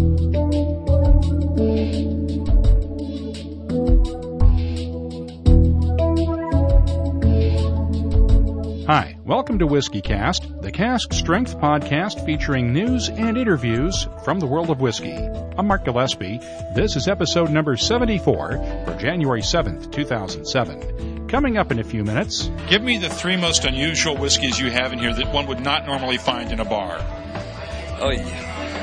Hi, welcome to Whiskey Cast, the cask strength podcast featuring news and interviews from the world of whiskey. I'm Mark Gillespie. This is episode number 74 for January 7th, 2007. Coming up in a few minutes. Give me the three most unusual whiskeys you have in here that one would not normally find in a bar. Oh, yeah.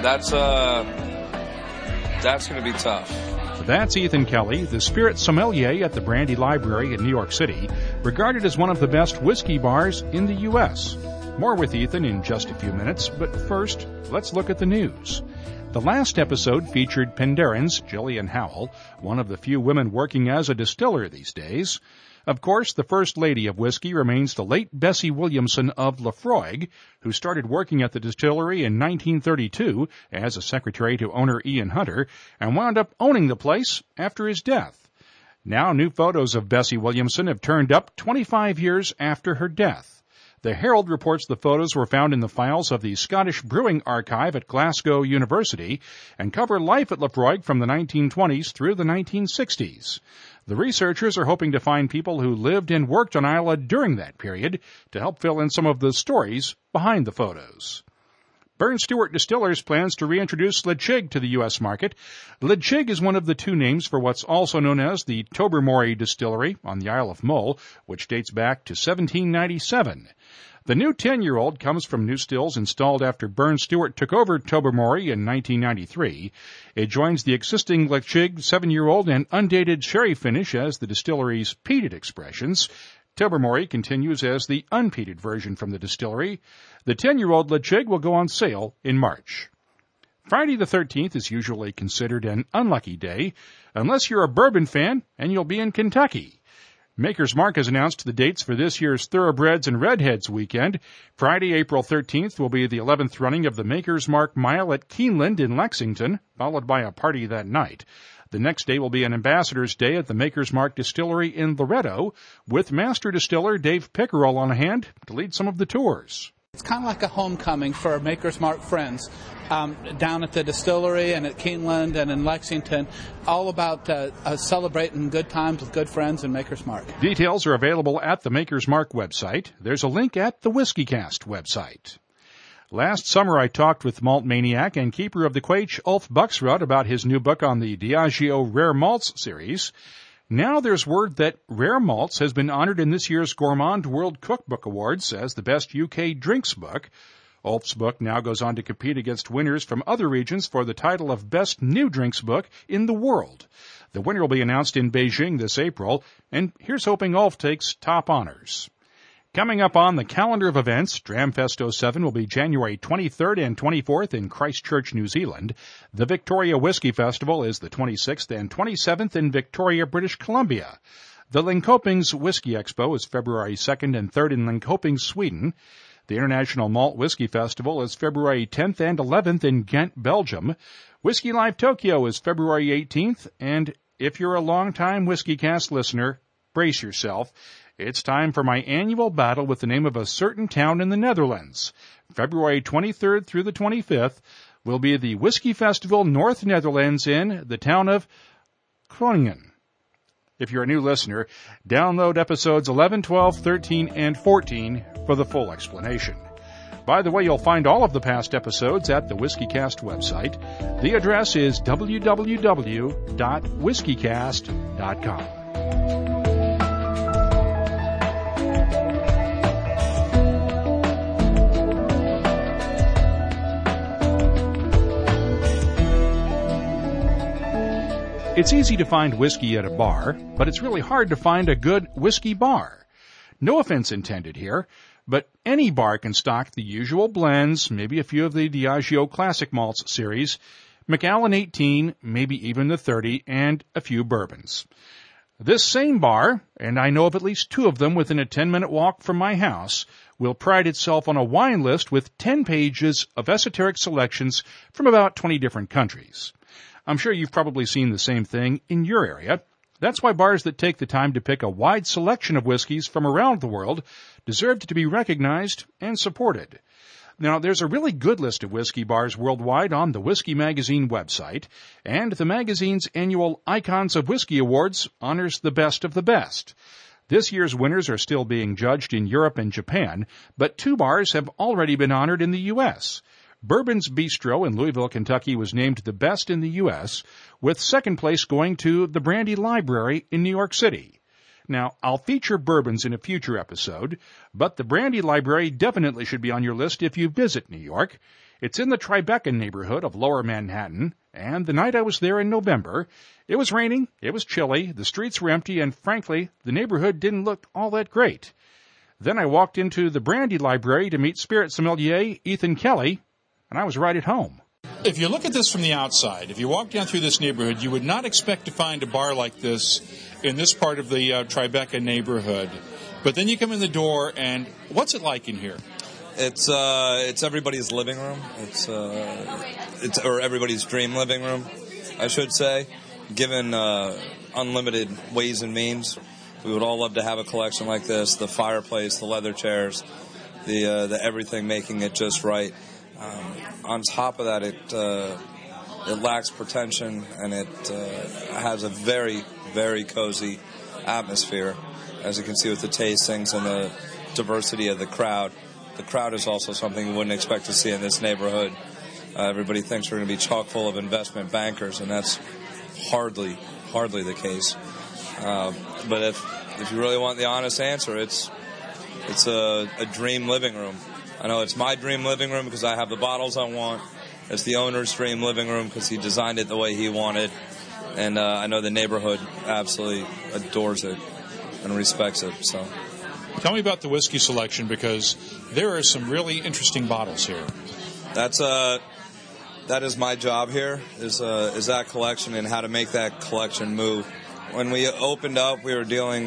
That's going to be tough. That's Ethan Kelly, the spirit sommelier at the Brandy Library in New York City, regarded as one of the best whiskey bars in the U.S. More with Ethan in just a few minutes, but first, let's look at the news. The last episode featured Penderyn's Gillian Howell, one of the few women working as a distiller these days. Of course, the first lady of whiskey remains the late Bessie Williamson of Laphroaig, who started working at the distillery in 1932 as a secretary to owner Ian Hunter and wound up owning the place after his death. Now new photos of Bessie Williamson have turned up 25 years after her death. The Herald reports the photos were found in the files of the Scottish Brewing Archive at Glasgow University and cover life at Laphroaig from the 1920s through the 1960s. The researchers are hoping to find people who lived and worked on Islay during that period to help fill in some of the stories behind the photos. Burn Stewart Distillers plans to reintroduce Leitchig to the U.S. market. Leitchig is one of the two names for what's also known as the Tobermory Distillery on the Isle of Mull, which dates back to 1797. The new 10-year-old comes from new stills installed after Burn Stewart took over Tobermory in 1993. It joins the existing Leitchig 7-year-old and undated sherry finish as the distillery's peated expressions. Tobermory continues as the unpeated version from the distillery. The 10-year-old Leitchig will go on sale in March. Friday the 13th is usually considered an unlucky day, unless you're a bourbon fan and you'll be in Kentucky. Maker's Mark has announced the dates for this year's Thoroughbreds and Redheads weekend. Friday, April 13th will be the 11th running of the Maker's Mark Mile at Keeneland in Lexington, followed by a party that night. The next day will be an Ambassador's Day at the Maker's Mark Distillery in Loretto, with Master Distiller Dave Pickerel on hand to lead some of the tours. It's kind of like a homecoming for Maker's Mark friends down at the distillery and at Keeneland and in Lexington, all about celebrating good times with good friends in Maker's Mark. Details are available at the Maker's Mark website. There's a link at the WhiskeyCast website. Last summer, I talked with malt maniac and keeper of the Quaich, Ulf Buxrud, about his new book on the Diageo Rare Malts series. Now there's word that Rare Malts has been honored in this year's Gourmand World Cookbook Awards as the best UK drinks book. Ulf's book now goes on to compete against winners from other regions for the title of Best New Drinks Book in the World. The winner will be announced in Beijing this April, and here's hoping Ulf takes top honors. Coming up on the calendar of events, Dramfest 07 will be January 23rd and 24th in Christchurch, New Zealand. The Victoria Whiskey Festival is the 26th and 27th in Victoria, British Columbia. The Linkopings Whiskey Expo is February 2nd and 3rd in Linkoping, Sweden. The International Malt Whiskey Festival is February 10th and 11th in Ghent, Belgium. Whiskey Live Tokyo is February 18th, and if you're a long-time Whiskey Cast listener, brace yourself. It's time for my annual battle with the name of a certain town in the Netherlands. February 23rd through the 25th will be the Whiskey Festival North Netherlands in the town of Groningen. If you're a new listener, download episodes 11, 12, 13, and 14 for the full explanation. By the way, you'll find all of the past episodes at the WhiskeyCast website. The address is www.whiskeycast.com. It's easy to find whiskey at a bar, but it's really hard to find a good whiskey bar. No offense intended here, but any bar can stock the usual blends, maybe a few of the Diageo Classic Malts series, Macallan 18, maybe even the 30, and a few bourbons. This same bar, and I know of at least two of them within a 10-minute walk from my house, will pride itself on a wine list with 10 pages of esoteric selections from about 20 different countries. I'm sure you've probably seen the same thing in your area. That's why bars that take the time to pick a wide selection of whiskeys from around the world deserve to be recognized and supported. Now, there's a really good list of whiskey bars worldwide on the Whiskey Magazine website, and the magazine's annual Icons of Whiskey Awards honors the best of the best. This year's winners are still being judged in Europe and Japan, but 2 bars have already been honored in the U.S. Bourbon's Bistro in Louisville, Kentucky was named the best in the U.S., with second place going to the Brandy Library in New York City. Now, I'll feature bourbons in a future episode, but the Brandy Library definitely should be on your list if you visit New York. It's in the Tribeca neighborhood of Lower Manhattan, and the night I was there in November, it was raining, it was chilly, the streets were empty, and frankly, the neighborhood didn't look all that great. Then I walked into the Brandy Library to meet spirit sommelier Ethan Kelly, and I was right at home. If you look at this from the outside, if you walk down through this neighborhood, you would not expect to find a bar like this in this part of the Tribeca neighborhood. But then you come in the door, and what's it like in here? It's everybody's living room. It's everybody's dream living room, I should say. Given unlimited ways and means, we would all love to have a collection like this. The fireplace, the leather chairs, the everything, making it just right. On top of that, it lacks pretension, and it has a very, very cozy atmosphere, as you can see with the tastings and the diversity of the crowd. The crowd is also something you wouldn't expect to see in this neighborhood. Everybody thinks we're going to be chock full of investment bankers, and that's hardly the case. But if you really want the honest answer, it's a dream living room. I know it's my dream living room because I have the bottles I want. It's the owner's dream living room because he designed it the way he wanted. And I know the neighborhood absolutely adores it and respects it. So, tell me about the whiskey selection, because there are some really interesting bottles here. That is my job here, is that collection and how to make that collection move. When we opened up, we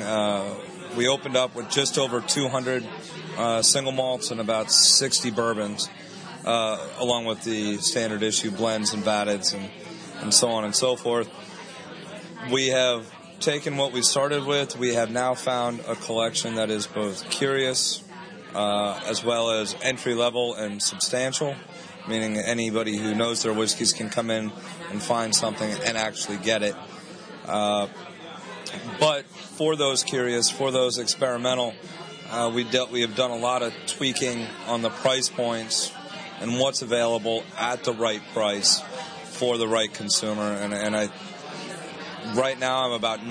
opened up with just over 200 single malts and about 60 bourbons, along with the standard issue blends and vateds and so on and so forth. We have taken what we started with. We have now found a collection that is both curious as well as entry level and substantial, meaning anybody who knows their whiskeys can come in and find something and actually get it. But for those curious, for those experimental, we have done a lot of tweaking on the price points and what's available at the right price for the right consumer. And right now I'm about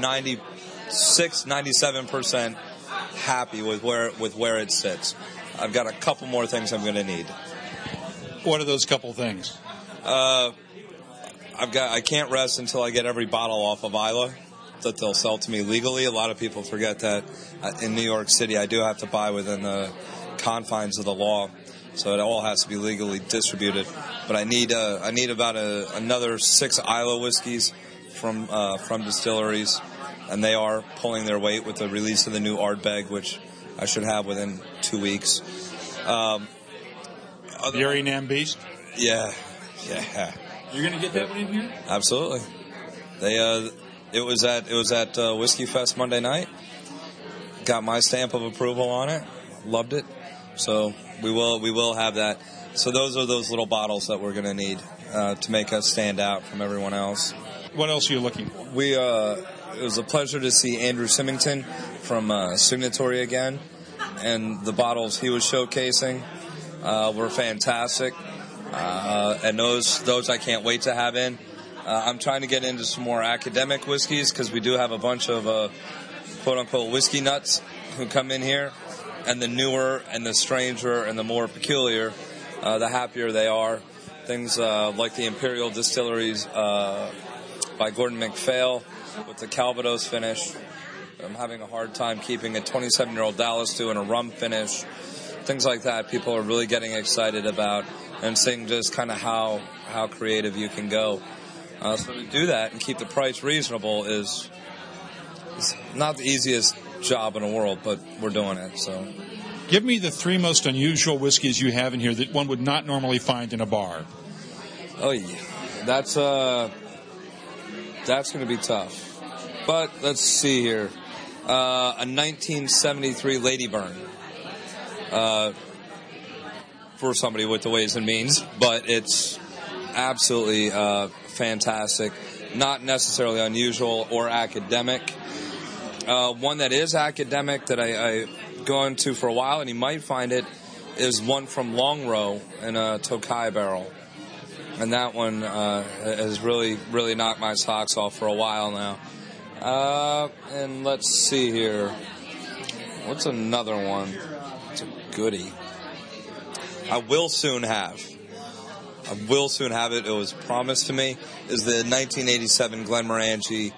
97% happy with where it sits. I've got a couple more things I'm going to need. What are those couple things? I can't rest until I get every bottle off of Islay that they'll sell to me legally. A lot of people forget that in New York City I do have to buy within the confines of the law, so it all has to be legally distributed. But I need about another 6 Islay whiskeys from distilleries, and they are pulling their weight with the release of the new Ardbeg, which I should have within 2 weeks. Yuri Nam Beast? Yeah. You're going to get that one in here? Absolutely. It was at Whiskey Fest Monday night. Got my stamp of approval on it. Loved it. So we will have that. So those are those little bottles that we're going to need to make us stand out from everyone else. What else are you looking for? It was a pleasure to see Andrew Symington from Signatory again, and the bottles he was showcasing were fantastic. And those I can't wait to have in. I'm trying to get into some more academic whiskeys because we do have a bunch of quote-unquote whiskey nuts who come in here, and the newer and the stranger and the more peculiar, the happier they are. Things like the Imperial Distilleries by Gordon MacPhail with the Calvados finish. I'm having a hard time keeping a 27-year-old Dallas Stew in a rum finish. Things like that people are really getting excited about and seeing just kind of how creative you can go. So to do that and keep the price reasonable is not the easiest job in the world, but we're doing it. So, give me the 3 most unusual whiskeys you have in here that one would not normally find in a bar. Oh yeah, that's going to be tough. But let's see here, a 1973 Lady Burn. for somebody with the ways and means, but it's absolutely fantastic. Not necessarily unusual or academic. One that is academic that I go into for a while, and you might find it, is one from Long Row in a Tokai barrel. And that one has really, really knocked my socks off for a while now. And let's see here. What's another one? It's a goodie. I will soon have it. It was promised to me. Is the 1987 Glenmorangie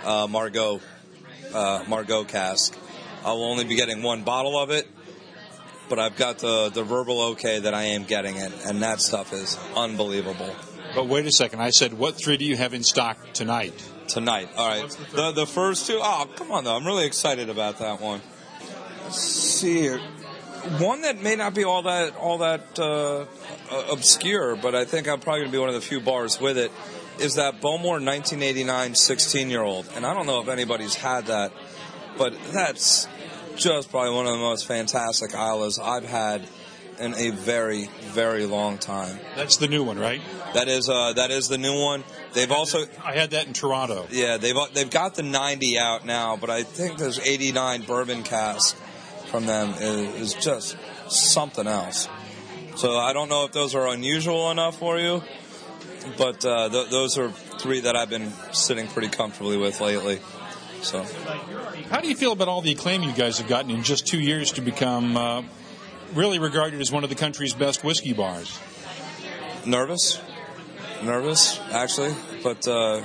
Margaux cask. I will only be getting one bottle of it, but I've got the verbal okay that I am getting it, and that stuff is unbelievable. But wait a second. I said, what 3 do you have in stock tonight? Tonight. All right. The first 2. Oh, come on, though. I'm really excited about that one. Let's see here. One that may not be all that obscure, but I think I'm probably going to be one of the few bars with it, is that Bowmore 1989 16-year-old. And I don't know if anybody's had that, but that's just probably one of the most fantastic Islas I've had in a very, very long time. That's the new one, right? That is the new one. They've also... I had that in Toronto. Yeah, they've got the 90 out now, but I think there's 89 bourbon cask from them is just something else. So I don't know if those are unusual enough for you, but those are 3 that I've been sitting pretty comfortably with lately. So, how do you feel about all the acclaim you guys have gotten in just 2 years to become really regarded as one of the country's best whiskey bars? Nervous actually, but the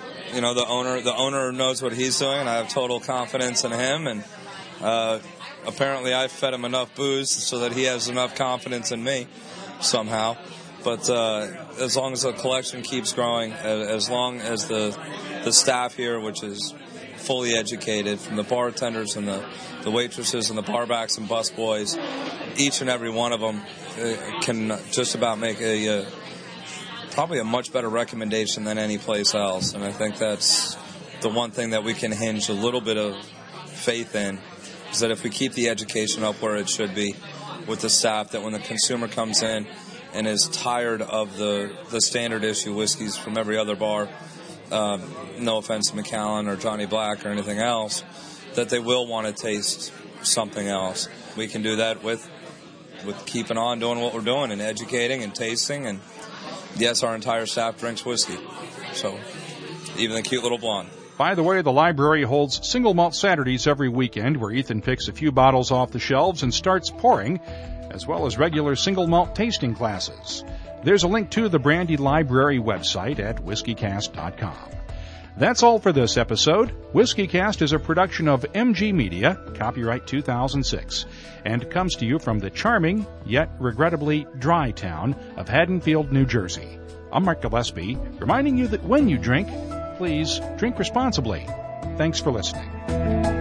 owner knows what he's doing, and I have total confidence in him, and apparently I fed him enough booze so that he has enough confidence in me somehow. But as long as the collection keeps growing, as long as the staff here, which is fully educated, from the bartenders and the waitresses and the barbacks and busboys, each and every one of them can just about make probably a much better recommendation than any place else. And I think that's the one thing that we can hinge a little bit of faith in, is that if we keep the education up where it should be with the staff, that when the consumer comes in and is tired of the standard issue whiskeys from every other bar, no offense to Macallan or Johnny Black or anything else, that they will want to taste something else. We can do that with keeping on doing what we're doing and educating and tasting. And yes, our entire staff drinks whiskey, so even the cute little blonde. By the way, the library holds Single Malt Saturdays every weekend, where Ethan picks a few bottles off the shelves and starts pouring, as well as regular single malt tasting classes. There's a link to the Brandy Library website at whiskeycast.com. That's all for this episode. WhiskeyCast is a production of MG Media, copyright 2006, and comes to you from the charming, yet regrettably dry town of Haddonfield, New Jersey. I'm Mark Gillespie, reminding you that when you drink, please drink responsibly. Thanks for listening.